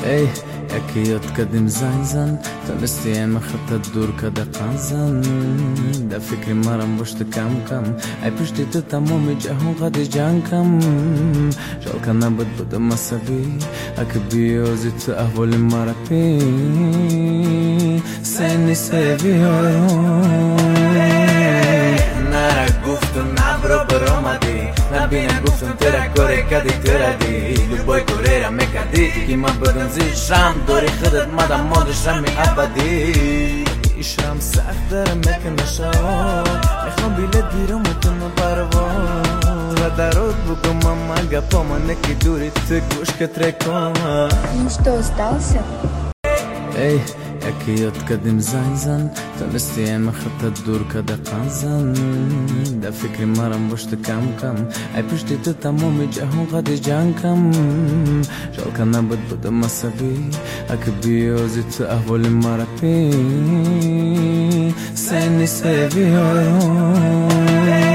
ey اكي يتقدم زايزن تنستي ما خطت دور كده قازن ده فكري مرم بشت كم كم اي بشتي تتمومي جاهو غادي جان كم شال كان بد مسابي اكبيو زيت اهول مرابي سيني سيفيو نارا گفتم نبرو برامدی نبینم گفتم ترا کوری کدی ترا دی لبای کوری را میکردی که من بدون زیشم دوری خودت مدام مادشم می ابدی ایشم سخت دارم میکنه شا میخوام بیلت بیرم متن پروان و درود بگم мама گپا من نکی دوری تو گوش کتره کن. Ну что, остался? ey اكي يتقدم زايزن تنستي ما خطت دور كده قازن ده فكري مرم بشت كم كم اي بشتي تتمومي جاهو غادي جان كم شال كان بد مسابي اكبيو زيت اهول مرابي سيني سيفيو